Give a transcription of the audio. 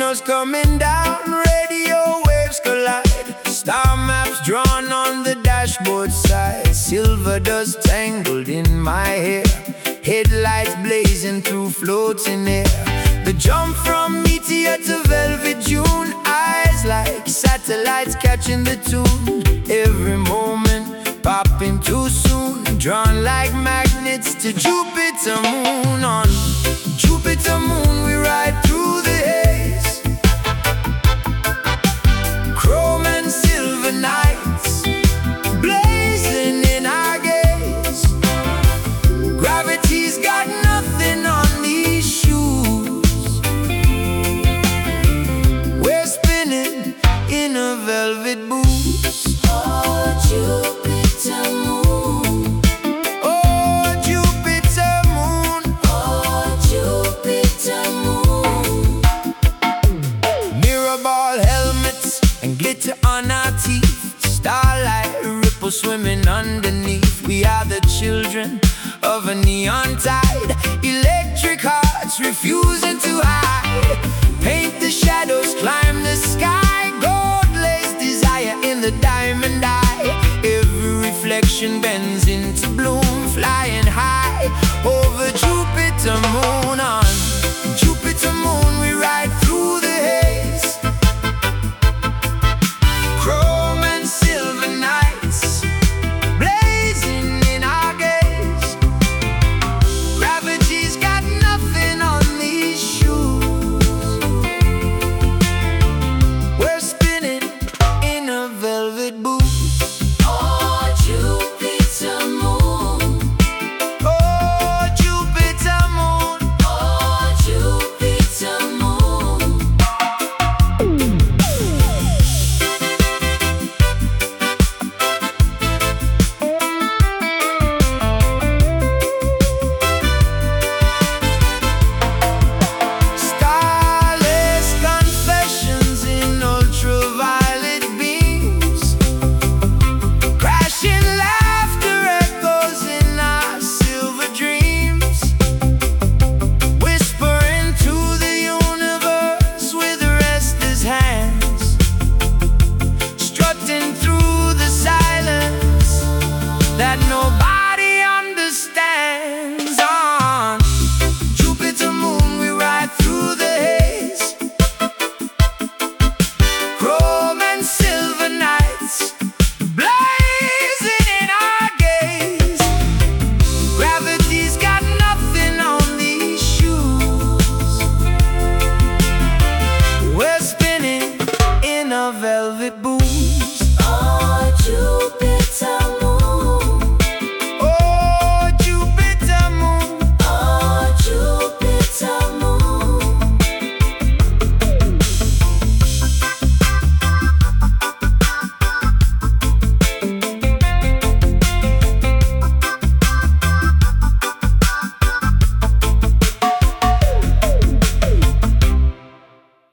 signals coming down, radio waves collide. Star maps drawn on the dashboard side. Silver dust tangled in my hair. Headlights blazing through floating air. The jump from meteor to velvet June. Eyes like satellites catching the tune. Every moment popping too soon. Drawn like magnets to Jupiter moon. On Jupiter moon we ride through the haze. Chrome and silver nights blazing in our gaze. Gravity's got nothing on these shoes. We're spinning in a velvet boost. Oh, Jupiter moon. Oh, Jupiter moon. Oh, Jupiter moon. Mirror ball helmets and glitter on our teeth. Starlight ripples swimming underneath. We are the children of a neon tide. Electric hearts refusing to hide. Paint the shadows, climb the sky. Gold lace desire in the diamond eye. Every reflection bends into bloom. Flying high over Jupiter moon. On Jupiter moon we ride through the haze. Chrome and silver nights blazing in our gaze. Gravity's got nothing on these shoes. We're spinning in a velvet boost. Oh, Jupiter moon. Oh, Jupiter moon. Oh, Jupiter moon. Starless confessions in ultraviolet beams. Crashing laughter echoes in our silver dreams. Whispering to the universe with restless hands. Strutting through the silence that nobody understands. On Jupiter moon we ride through the haze. Chrome and silver nights blazing in our gaze. Gravity's got nothing on these shoes. We're spinning in a velvet booth.